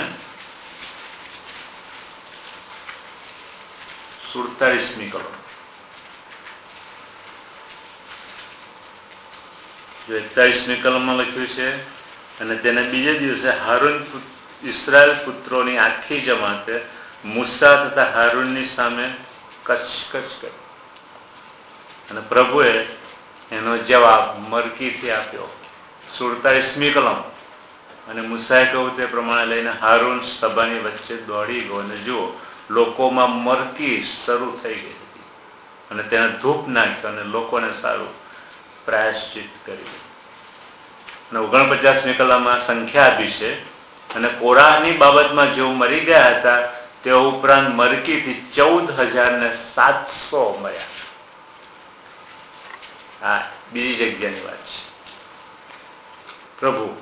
47મી કલમ. જો 41મી કલમમાં લખ્યું છે, અને તેને બીજે દિવસે હારૂન ઇસ્રાયેલ પુત્રોની આખી જમાતે મૂસા તથા હારૂનની સામે કચકચ કરી. અને પ્રભુએ એનો જવાબ મરકીથી આપ્યો. 47મી કલમ. અને મૂસાએ કહ્યું તે પ્રમાણે લઈને હારૂન સભાની વચ્ચે દોડી ગયો, અને જુઓ, લોકોમાં મરકી શરૂ થઈ ગઈ હતી, અને તેને ધૂપ નાખ્યો અને લોકોને સારું પ્રાયશ્ચિત કર્યું. અને 49મી કલમમાં સંખ્યા આપી છે. અને કોરાહની બાબતમાં જેઓ મરી ગયા હતા તેઓ ઉપરાંત મરકીથી 14,700 મર્યા. આ બીજી જગ્યાની વાત છે. પ્રભુ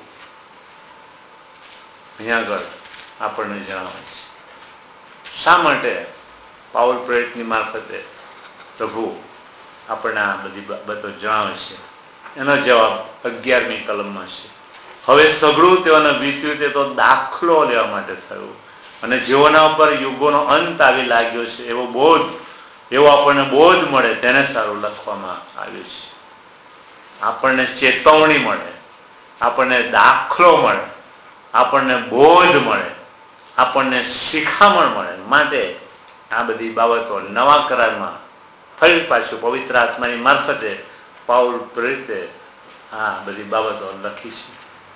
અહીંયા આગળ આપણને જણાવે છે શા માટે પાઉલ પ્રેરિતની મારફતે પ્રભુ આપણને આ બધી બાબતો જણાવે છે. એનો જવાબ 11મી કલમમાં છે. હવે સઘળું તેઓને વીત્યું તે તો દાખલો લેવા માટે થયું, અને જેઓના ઉપર યુગોનો અંત આવી લાગ્યો છે એવો આપણને બોધ મળે તેને સારું લખવામાં આવ્યું છે. આપણને ચેતવણી મળે, આપણને દાખલો મળે, આપણને બોધ મળે, આપણને શિખામણ મળે. માટે આ બધી બાબતો નવા કરારમાં ફરી પાછું પવિત્ર આત્માની મારફતે પાઉલ પ્રેરિતે આ બધી બાબતો લખી છે.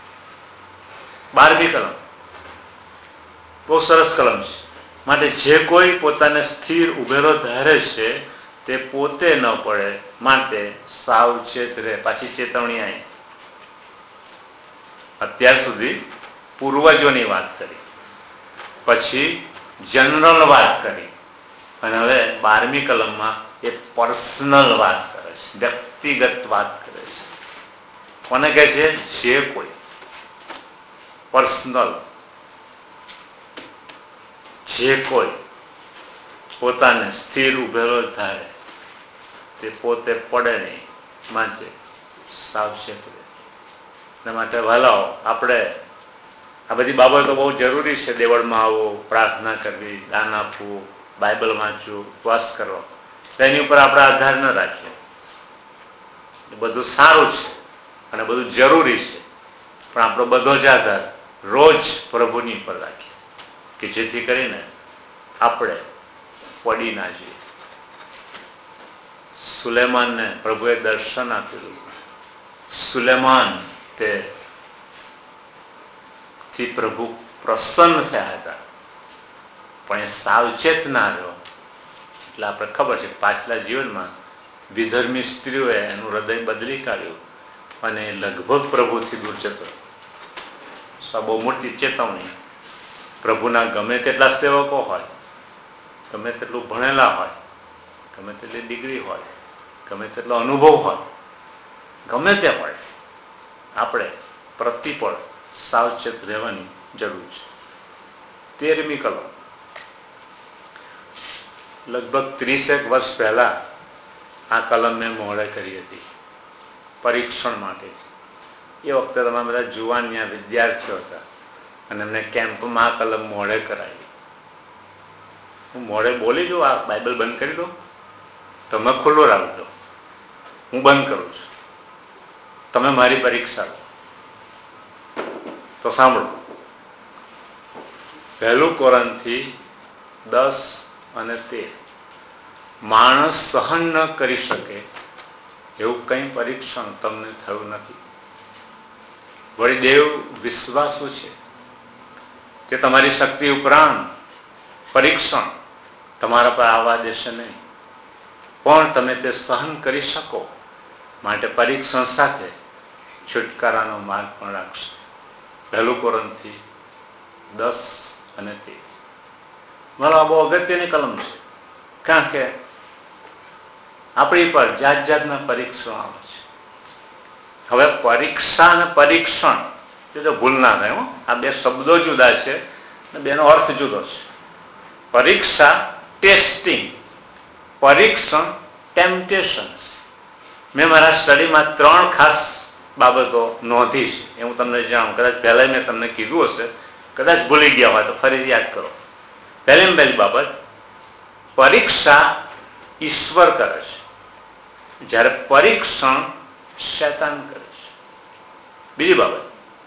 12મી કલમ બહુ સરસ કલમ છે. માટે જે કોઈ પોતાને સ્થિર ઉભેલો ધારે છે તે પોતે ન પડે, માટે સાવચેત રહે. પાછી ચેતવણી આવી. અત્યાર સુધી પૂર્વજોની વાત કરી, પછી જનરલ વાત કરી, અને હવે 12મી કલમમાં એ પર્સનલ વાત કરે છે, વ્યક્તિગત વાત કરે છે. કોને કહે છે? જે કોઈ. પર્સનલ. જે કોઈ પોતાને સ્થિર ઉભેલો ધારે તે પોતે પડે નહીં, માટે સાવચેત રહે. એના માટે વાલાઓ, આપણે આ બધી બાબતો બહુ જરૂરી છે. દેવળમાં આવવું, પ્રાર્થના કરવી, દાન આપવું, બાઇબલ વાંચવું, ઉપવાસ કરવો, એની ઉપર આપણે આધાર ન રાખીએ. એ બધું સારું છે અને બધું જરૂરી છે, પણ આપણો બધો જ આધાર રોજ પ્રભુની ઉપર રાખીએ, કે જેથી કરીને આપણે પડી ના જઈએ. સુલેમાનને પ્રભુએ દર્શન આપેલું. સુલેમાન થી પ્રભુ પ્રસન્ન થયા હતા, પણ એ સાવચેત ના રહ્યો. એટલે આપણે ખબર છે પાછલા જીવનમાં વિધર્મી સ્ત્રીઓએ એનું હૃદય બદલી કાઢ્યું અને લગભગ પ્રભુથી દૂર જતો. બહુ મોટી ચેતવણી. પ્રભુના ગમે તેટલા સેવકો હોય, ગમે તેટલું ભણેલા હોય, ગમે તેટલી ડિગ્રી હોય, ગમે તેટલો અનુભવ હોય, ગમે તે હોય, આપણે પ્રતિપળ સાવચેત રહેવાની જરૂર છે. 13મી કલમ લગભગ 30 વર્ષ પહેલા આ કલમ મેં મોડે કરી હતી પરીક્ષણ માટે. એ વખતે તમે બધા જુવાન ત્યાં વિદ્યાર્થીઓ હતા અને એમને કેમ્પમાં આ કલમ મોડે કરાવી. હું મોડે બોલી દઉં, આ બાઇબલ બંધ કરી દો, તમે ખુલ્લું રાખજો, હું બંધ કરું છું, તમે મારી પરીક્ષા લો. તો સાંભળો. 1 કોરિન્થી 10 અને 13. માણસ સહન ન કરી શકે એવું કંઈ પરીક્ષણ તમને થયું નથી. વળી દેવ વિશ્વાસુ છે કે તમારી શક્તિ ઉપરાંત પરીક્ષણ તમારા પર આવવા દેશે નહીં, પણ તમે તે સહન કરી શકો માટે પરીક્ષણ સાથે છુટકારાનો માર્ગ પણ રાખશે. 1 કોરિન્થી 10 અને 13. મારો બહુ અગત્યની કલમ છે, કારણ કે આપણી પર જાત જાતના પરીક્ષણ આવે છે. હવે પરીક્ષા અને પરીક્ષણ જો ભૂલ ના થાય, આ બે શબ્દો જુદા છે અને બેનો અર્થ જુદો છે. પરીક્ષા ટેસ્ટિંગ, પરીક્ષણ ટેમ્પટેશન. મેં મારા સ્ટડીમાં 3 ખાસ બાબતો નોંધી છે, એ હું તમને જાણું. કદાચ પહેલા મેં તમને કીધું હશે, કદાચ ભૂલી ગયા હોય તો ફરી યાદ કરો. પહેલી બાબત, પરીક્ષા ઈશ્વર કરે છે, જ્યારે પરીક્ષણ શૈતાન કરે છે. બીજી બાબત,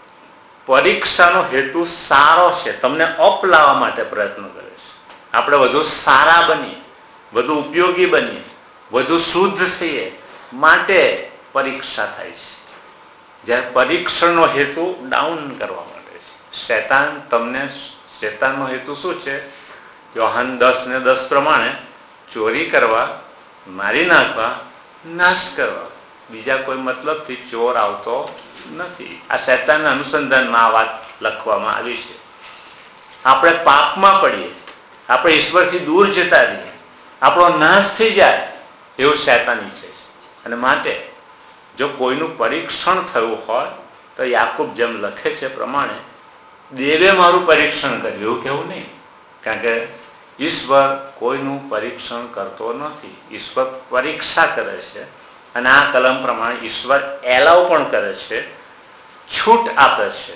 પરીક્ષાનો હેતુ સારો છે, તમને અપ લાવવા માટે પ્રયત્ન કરે છે. આપણે વધુ સારા બનીએ, વધુ ઉપયોગી બનીએ, વધુ શુદ્ધ થઈએ માટે પરીક્ષા થાય છે. જ્યારે પરીક્ષણનો હેતુ ડાઉન કરવા માટે છે. શૈતાનનો હેતુ શું છે? યોહાન 10:10 પ્રમાણે ચોરી કરવા, મારી નાખવા, નાશ કરવા. બીજા કોઈ મતલબથી ચોર આવતો નથી. આ શૈતાનના અનુસંધાનમાં આ વાત લખવામાં આવી છે. આપણે પાપમાં પડીએ, આપણે ઈશ્વરથી દૂર જતા રહીએ, આપણો નાશ થઈ જાય એવું શૈતાન ઈચ્છે છે. અને માટે જો કોઈનું પરીક્ષણ થયું હોય તો યાકૂબ જેમ લખે છે પ્રમાણે દેવે મારું પરીક્ષણ કર્યું એવું કહેવું નહીં, કારણ કે ઈશ્વર કોઈનું પરીક્ષણ કરતો નથી. ઈશ્વર પરીક્ષા કરે છે, અને આ કલમ પ્રમાણે ઈશ્વર એલાવ પણ કરે છે, છૂટ આપે છે.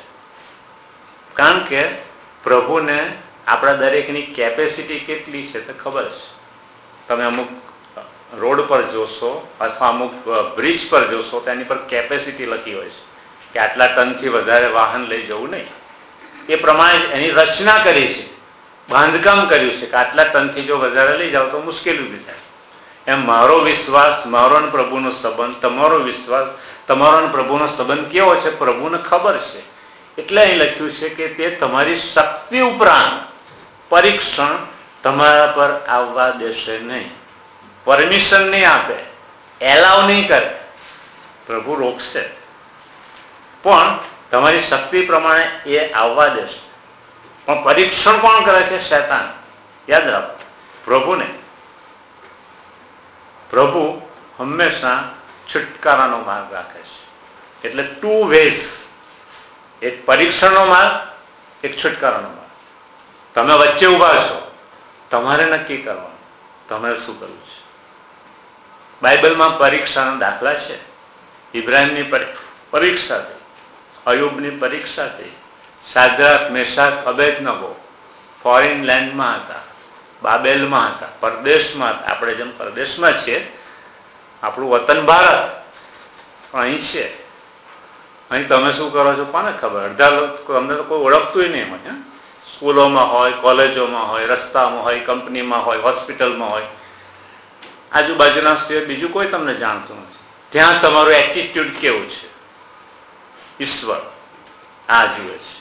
કારણ કે પ્રભુને આપણા દરેકની કેપેસિટી કેટલી છે તે ખબર છે. તમે અમુક રોડ પર જોશો અથવા અમુક બ્રિજ પર જોશો તો એની પર કેપેસિટી લખી હોય છે કે આટલા ટનથી વધારે વાહન લઈ જવું નહીં. એ પ્રમાણે એની રચના કરી છે, બાંધકામ કર્યું છે કે આટલા ટનથી જો વધારે લઈ જાઓ તો મુશ્કેલી ઊભી થાય. એમ મારો વિશ્વાસ, મારો અને પ્રભુનો સંબંધ, તમારો વિશ્વાસ, તમારો અને પ્રભુનો સંબંધ કેવો છે પ્રભુને ખબર છે. એટલે અહીં લખ્યું છે કે તે તમારી શક્તિ ઉપરાંત પરીક્ષણ તમારા પર આવવા દેશે નહીં. પરમિશન નહીં આપે, એલાવ નહીં કરે. પ્રભુ રોકશે પણ તમારી શક્તિ પ્રમાણે એ આવવા દેશે. પણ પરીક્ષણ કોણ કરે છે? શૈતાન. યાદ રાખો, પ્રભુ ને. પ્રભુ હંમેશા છુટકારાનો માર્ગ રાખે છે. એટલે 2 વેઝ, એક પરીક્ષણનો માર્ગ, એક છુટકારાનો માર્ગ. તમે વચ્ચે ઉભા છો, તમારે નક્કી કરવાનું તમારે શું કરવું છે. બાઇબલમાં પરીક્ષાના દાખલા છે. ઇબ્રાહીમની પરીક્ષા થઈ, અયુબની પરીક્ષા થઈ, શાદ્રાક, મેશાક, અબેદનગો ફોરેન લેન્ડમાં હતા, બાબેલમાં હતા, પરદેશમાં હતા. આપણે જેમ પરદેશમાં છીએ, આપણું વતન ભારત, અહીં છે. અહીં તમે શું કરો છો કોને ખબર? અડધા લોકો અમને તો કોઈ ઓળખતું નહીં હોય. સ્કૂલોમાં હોય, કોલેજોમાં હોય, રસ્તામાં હોય, કંપનીમાં હોય, હોસ્પિટલમાં હોય, આજુબાજુના સિવાય બીજું કોઈ તમને જાણતું નથી. ત્યાં તમારું એટીટ્યુડ કેવું છે ઈશ્વર આ જુએ છે.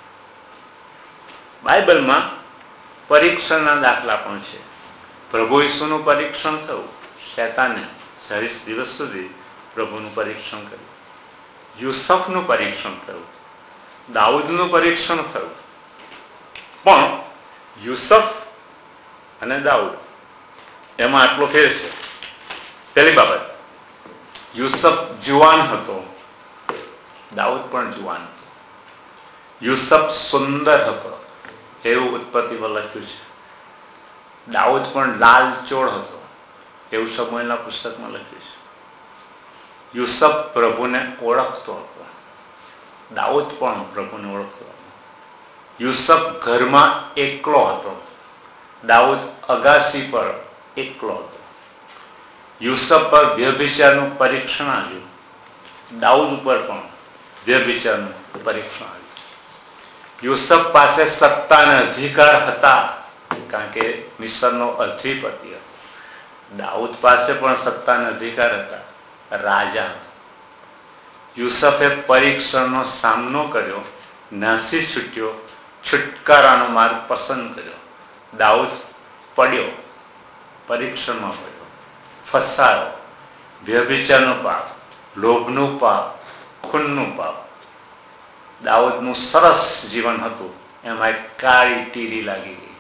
બાઇબલમાં પરીક્ષણના દાખલા પણ છે. પ્રભુ ઈસુનું પરીક્ષણ થયું, શૈતાને 40 દિવસ સુધી પ્રભુનું પરીક્ષણ કર્યું. યુસફનું પરીક્ષણ થયું, દાઉદનું પરીક્ષણ થયું. પણ યુસફ અને દાઉદ એમાં આટલો ફેર છે. પહેલી બાબત, યુસફ જુવાન હતો, દાઉદ પણ જુવાન હતો. યુસફ સુંદર હતો એવું ઉત્પત્તિમાં લખ્યું છે. દાઉદ પણ લાલચોળ હતો એવું સમુએલના પુસ્તકમાં લખ્યું છે. યુસફ પ્રભુને ઓળખતો હતો, દાઉદ પણ પ્રભુને ઓળખતો હતો. યુસફ ઘરમાં એકલો હતો, દાઉદ અગાસી પર એકલો હતો. યુસફ પર વ્યભિચારનું પરીક્ષણ આવ્યું, દાઉદ ઉપર પણ વ્યભિચારનું પરીક્ષણ આવ્યું. યુસફ પાસે સત્તા અને અધિકાર હતા કારણ કે મિસરનો અધિપતિ હતો. દાઉદ પાસે પણ સત્તા અને અધિકાર હતા, રાજા હતો. યુસફે પરીક્ષણનો સામનો કર્યો, નાસી છૂટ્યો, છુટકારાનો માર્ગ પસંદ કર્યો. દાઉદ પડ્યો, પરીક્ષણમાં પડ્યો, ફસાયો. વ્યભિચારનું પાપ, લોભનું પાપ, ખૂનનું પાપ. દાઉદનું સરસ જીવન હતું, એમાં એક કાળી ટીડી લાગી ગઈ.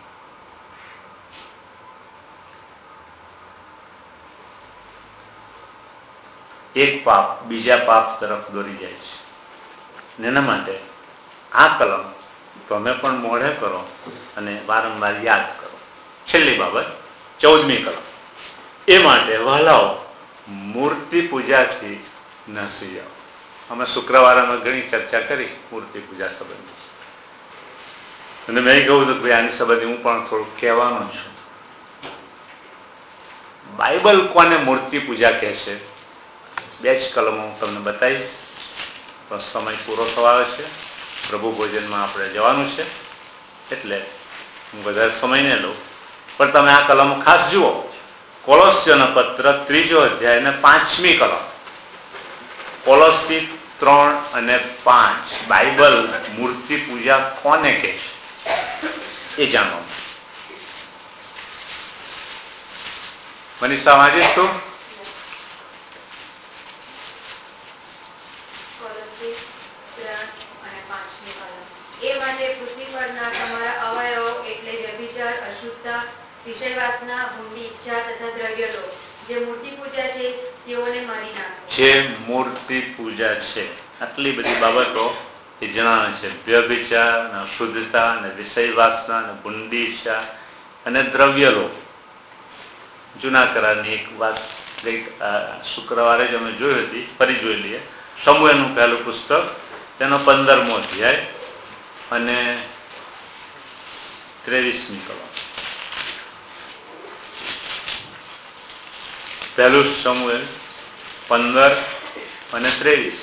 એક પાપ બીજા પાપ તરફ દોરી જાય છે. એના માટે આ કલમ તમે પણ મોઢે કરો અને વારંવાર યાદ કરો. છેલ્લી બાબત 14મી કલમ, એ માટે વહાલાઓ મૂર્તિ પૂજાથી નસી જાઓ. અમે શુક્રવારમાં ઘણી ચર્ચા કરી મૂર્તિ પૂજા સંબંધી, અને મેં કહ્યું હતું કે આની સંબંધી હું પણ થોડુંક કહેવાનો છું. બાઇબલ કોને મૂર્તિ પૂજા કહે છે? 2 જ કલમો હું તમને બતાવીશ. તો સમય પૂરો થવા આવે છે, પ્રભુ ભોજનમાં આપણે જવાનું છે, એટલે હું વધારે સમય ન લઉં. પણ તમે આ કલમો ખાસ જુઓ. કોલોસ્યનો પત્ર 3 અધ્યાય અને 5મી કલમ. કોલોસી 3 અને 5. બાઇબલ મૂર્તિ પૂજા કોને કહે છે એ જાણો. મનીષા વાંચીશ તું? એ માટે પૃથ્વી પરના તમારા અવયવો એટલે વ્યભિચાર, અશુદ્ધતા, વિષયવાસના, ભૂંડી ઈચ્છા તથા દ્રવ્યલો જે મૂર્તિ પૂજા છે તેઓને મારી નાખો. જે મૂર્તિ પૂજા છે આટલી બધી બાબતો એ જણાવે છે. વ્યભિચાર, અશુદ્ધતા, અને વિષયવાસના, અને ભૂંડી ઈચ્છા અને દ્રવ્યલો. જૂના કરારની એક વાત શુક્રવારે જ અમે જોઈ હતી, ફરી જોઈ લઈએ. સમુએલનું પહેલું પુસ્તક, તેનો 15મો અધ્યાય અને 23મી કલમ. પહેલું સમુએલ 15 અને 23.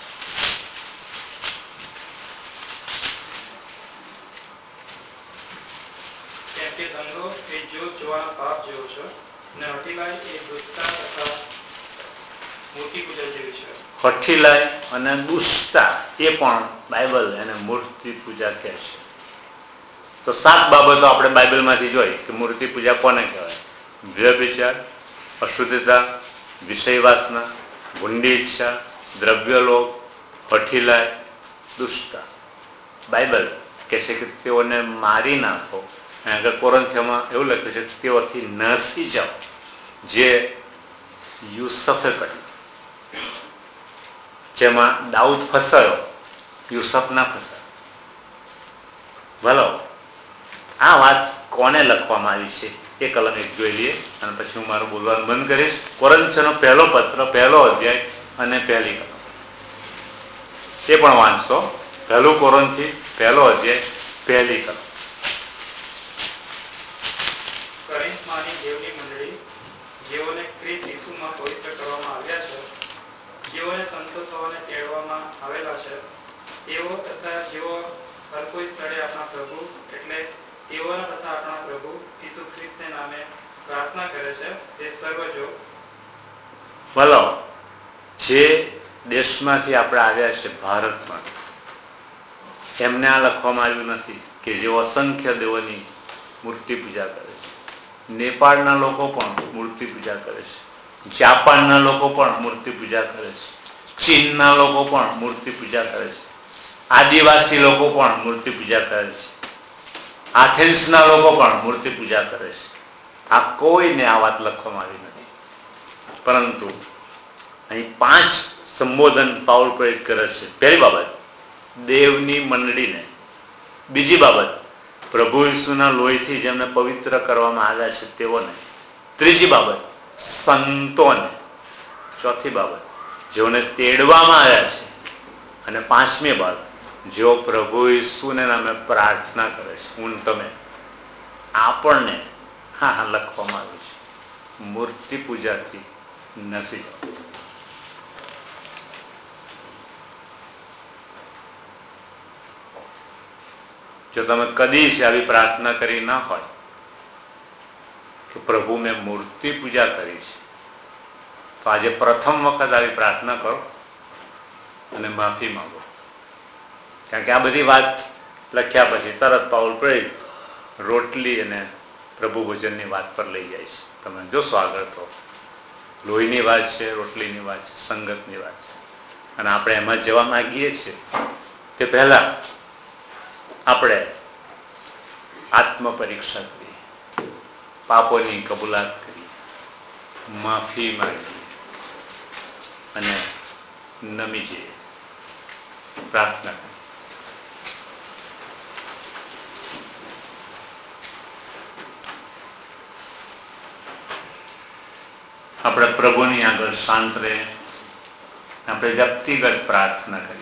તે ધંધો એ જ્યોત જોવાના પાપ જેવો છે, અને હઠીલાઈ એ દુષ્ટતા તથા મૂર્તિ પૂજા જેવી છે. હઠીલાઈ અને દુષ્ટતા એ પણ બાઇબલ એને મૂર્તિ પૂજા કહે છે. તો 7 બાબતો આપણે બાઇબલમાંથી જોઈ કે મૂર્તિ પૂજા કોને કહેવાય. વ્યભિચાર, અશુદ્ધતા, વિષય વાસના, ભૂંડી ઈચ્છા, દ્રવ્યલોભ, હઠીલાઈ, દુષ્ટતા. બાઇબલ કહે છે કે તેઓને મારી નાખો. આગળ કોરિન્થીયોમાં એવું લખ્યું છે કે તેઓથી નાસી જાઓ, જે યુસુફે કર્યું. જેમાં દાઉદ ફસાયો, યુસુફ ના ફસાયો. ભલો આ વાત કોને લખવામાં આવી છે એ કલમ એક જોઈ લઈએ અને પછી હું મારું બોલવાનું બંધ કરીશ. કોરિન્થીયોનો પહેલો પત્ર, પહેલો અધ્યાય અને પહેલી કલમ એ પણ વાંચશો. પહેલું કોરિન્થી પહેલો અધ્યાય પહેલી કલમ. કોરિન્થમાંની દેવની મંડળી, જેઓને ખ્રિસ્ત ઈસુમાં પવિત્ર કરવામાં આવ્યા છે, જેઓને સંતો થવાને તેડવામાં આવેલા છે, તેઓ તથા જેઓ હર કોઈ સ્થળે આપણા પ્રભુ એટલે તેઓના તથા આપણા પ્રભુ ઈસુ ખ્રિસ્તને નામે પ્રાર્થના કરે છે, તે સર્વજો. બોલો, જે દેશમાંથી આપણે આવ્યા છે, ભારતમાં, એમને આ લખવામાં આવ્યું નથી કે જેઓ અસંખ્ય દેવોની મૂર્તિ પૂજા કરે છે. નેપાળના લોકો પણ મૂર્તિ પૂજા કરે છે. જાપાનના લોકો પણ મૂર્તિ પૂજા કરે છે. ચીનના લોકો પણ મૂર્તિ પૂજા કરે છે. આદિવાસી લોકો પણ મૂર્તિ પૂજા કરે છે. આથેન્સના લોકો પણ મૂર્તિ પૂજા કરે છે. આ કોઈને આ વાત લખવામાં આવી નથી. પરંતુ અહીં 5 સંબોધન પાઉલ પ્રેરિત કરે છે. પહેલી બાબત, દેવની મંડળીને. બીજી બાબત, પ્રભુ ઈસુના લોહીથી જેમને પવિત્ર કરવામાં આવ્યા છે તેઓને. ત્રીજી બાબત, સંતોને. ચોથી બાબત, જેઓને તેડવામાં આવ્યા છે. અને 5મી બાબત, જેઓ પ્રભુ ઈસુને નામે પ્રાર્થના કરે છે. હું તમે આપણને લખવામાં આવ્યું છે મૂર્તિ પૂજાથી નસી જાઓ. જો તમે કદી જ આવી પ્રાર્થના કરી ના હોય કે પ્રભુ મેં મૂર્તિ પૂજા કરી છે, તો આજે પ્રથમ વખત આવી પ્રાર્થના કરો અને માફી માંગો. કારણ કે આ બધી વાત લખ્યા પછી તરત પાઉલ પ્રેરિત રોટલી અને પ્રભુ ભોજનની વાત પર લઈ જાય છે. તમે જોશો આગળ તો લોહીની વાત છે, રોટલીની વાત છે, સંગતની વાત છે. અને આપણે એમાં જવા માંગીએ છીએ તે પહેલા આપણે આત્મ પરીક્ષા કરીએ, પાપોની કબૂલાત કરીએ, માફી માંગીએ અને નમી જઈએ, પ્રાર્થના કરીએ. આપણે પ્રભુની આગળ શાંત રહે, આપણે વ્યક્તિગત પ્રાર્થના કરીએ.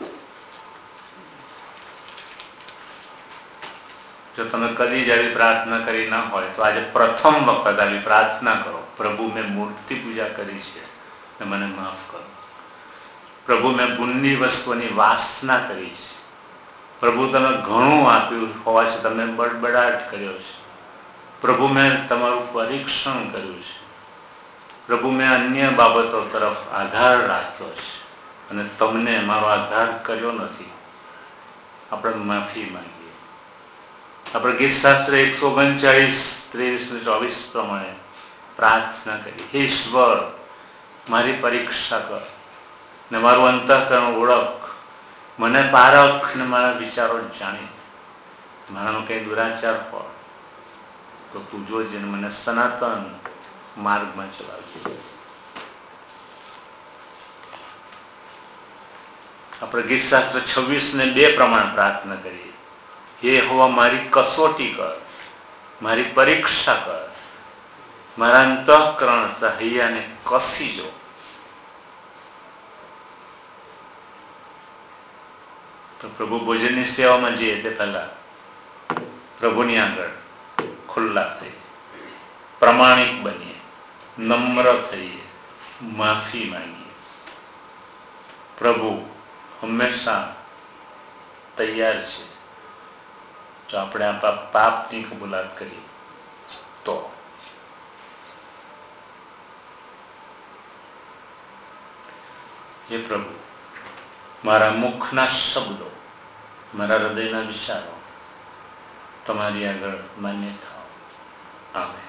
જો તમે કદી જ આવી પ્રાર્થના કરી ના હોય તો આજે પ્રથમ વખત આવી પ્રાર્થના કરો. પ્રભુ મેં મૂર્તિ પૂજા કરી છે ને મને માફ કરો. પ્રભુ મેં ગુણની વસ્તુઓની વાસના કરી છે. પ્રભુ તમે ઘણું આપ્યું હોવા છતાં તમે બડબડાટ કર્યો છે. પ્રભુ મેં તમારું પરીક્ષણ કર્યું છે. પ્રભુ મેં અન્ય બાબતો તરફ આધાર રાખ્યો છે અને તમને મારો આધાર કર્યો નથી. આપણે માફી માંગીએ. આપણે ગીતશાસ્ત્ર 139:23-24 પ્રમાણે પ્રાર્થના કરી, હે ઈશ્વર મારી પરીક્ષા કર ને મારું અંતઃકરણ ઓળખ, મને પારખ ને મારા વિચારો જાણી. મારામાં કઈ દુરાચાર હોય તો તું જોજે ને મને સનાતન માર્ગમાં ચલાવજે. આપણે ગીતશાસ્ત્ર 26:2 પ્રમાણે પ્રાર્થના કરીએ, હે યહોવા મારી કસોટી કર, મારી પરીક્ષા કર, મારા અંતઃકરણ હૈયાને કસી જો. તો પ્રભુ ભોજનની સેવામાં જઈએ તે પહેલા પ્રભુની આગળ ખુલ્લા થઈ, પ્રમાણિક બનીએ, નમ્ર થઈએ, માફી માંગીએ. પ્રભુ હંમેશા તૈયાર છે જો આપણે આપણા પાપની કબૂલાત કરીએ તો. હે પ્રભુ, મારા મુખના શબ્દો, મારા હૃદયના વિચારો તમારી આગળ માન્ય થાવ. આમેન.